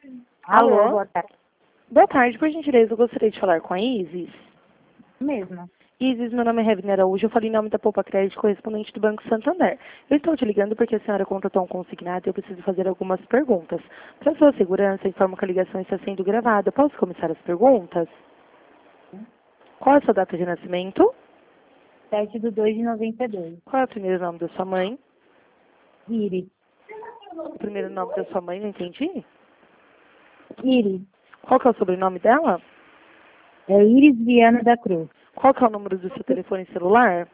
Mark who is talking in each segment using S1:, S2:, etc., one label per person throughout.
S1: Alô?
S2: Boa tarde.
S1: Boa tarde, por gentileza, eu gostaria de falar com a Isis.
S2: Mesmo.
S1: Isis, meu nome é Revina Araújo, eu falei em nome da Poupa Crédito, correspondente do Banco Santander. Eu estou te ligando porque a senhora contratou um consignado e eu preciso fazer algumas perguntas. Para sua segurança, informo que a ligação está sendo gravada. Posso começar as perguntas? Qual é a sua data de nascimento?
S2: 7/2/92.
S1: Qual é o primeiro nome da sua mãe?
S2: Iris.
S1: O primeiro nome da sua mãe, não entendi.
S2: Iris.
S1: Qual que é o sobrenome dela?
S2: É Iris Viana da Cruz.
S1: Qual que é o número do seu telefone celular?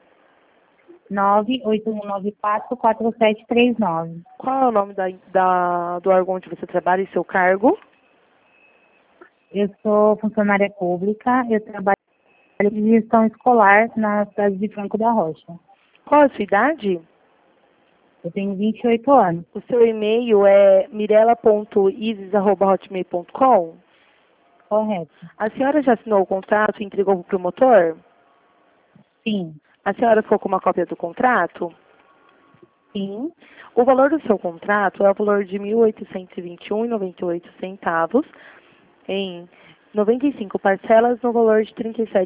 S2: 981944739.
S1: Qual é o nome do órgão onde você trabalha e seu cargo?
S2: Eu sou funcionária pública. Eu trabalho de gestão escolar na cidade de Franco da Rocha.
S1: Qual é a sua idade?
S2: Eu tenho 28 anos.
S1: O seu e-mail é mirela.isis@hotmail.com?
S2: Correto?
S1: A senhora já assinou o contrato e entregou para o promotor?
S2: Sim.
S1: A senhora ficou com uma cópia do contrato?
S2: Sim.
S1: O valor do seu contrato é o valor de R$ 1.821,98 em 95 parcelas no valor de R$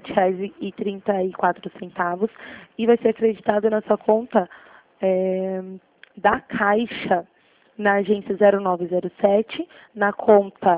S1: 37,34 e vai ser acreditado na sua conta da Caixa, na agência 0907, na conta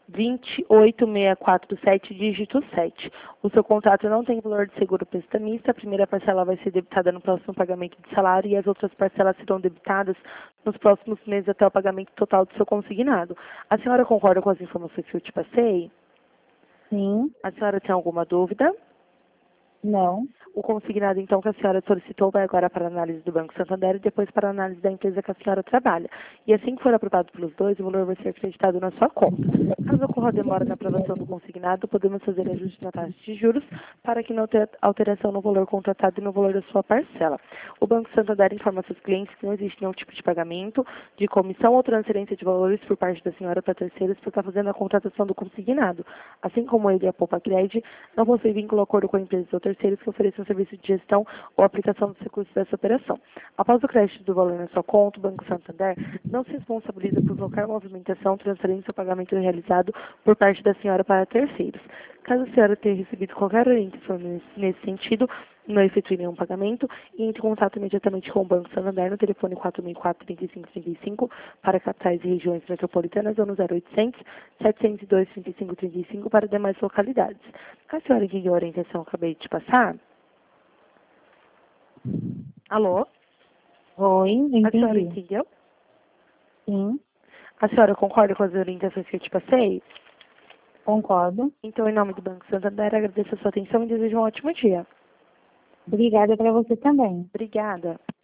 S1: 28647, dígito 7. O seu contrato não tem valor de seguro prestamista. A primeira parcela vai ser debitada no próximo pagamento de salário e as outras parcelas serão debitadas nos próximos meses até o pagamento total do seu consignado. A senhora concorda com as informações que eu te passei?
S2: Sim.
S1: A senhora tem alguma dúvida?
S2: Não.
S1: O consignado, então, que a senhora solicitou vai agora para a análise do Banco Santander e depois para a análise da empresa que a senhora trabalha. E assim que for aprovado pelos dois, o valor vai ser acreditado na sua conta. Caso ocorra demora na aprovação do consignado, podemos fazer ajuste na taxa de juros para que não tenha alteração no valor contratado e no valor da sua parcela. O Banco Santander informa seus clientes que não existe nenhum tipo de pagamento, de comissão ou transferência de valores por parte da senhora para terceiros por estar fazendo a contratação do consignado. Assim como ele e a Poupa Crédito, não possui vínculo ou acordo com empresas ou terceiros que ofereçam serviço de gestão ou aplicação dos recursos dessa operação. Após o crédito do valor na sua conta, o Banco Santander não se responsabiliza por qualquer movimentação, transferência ou pagamento realizado por parte da senhora para terceiros. Caso a senhora tenha recebido qualquer orientação nesse sentido, não efetue nenhum pagamento e entre em contato imediatamente com o Banco Santander no telefone 464-3535 para capitais e regiões metropolitanas ou no 0800 702 3535 para demais localidades. A senhora entendeu a orientação que eu acabei de te passar? Alô?
S2: Oi,
S1: A senhora
S2: entendi.
S1: entendeu?
S2: Sim.
S1: A senhora concorda com as orientações que eu te passei?
S2: Concordo.
S1: Então, em nome do Banco Santander, agradeço a sua atenção e desejo um ótimo dia.
S2: Obrigada para você também.
S1: Obrigada.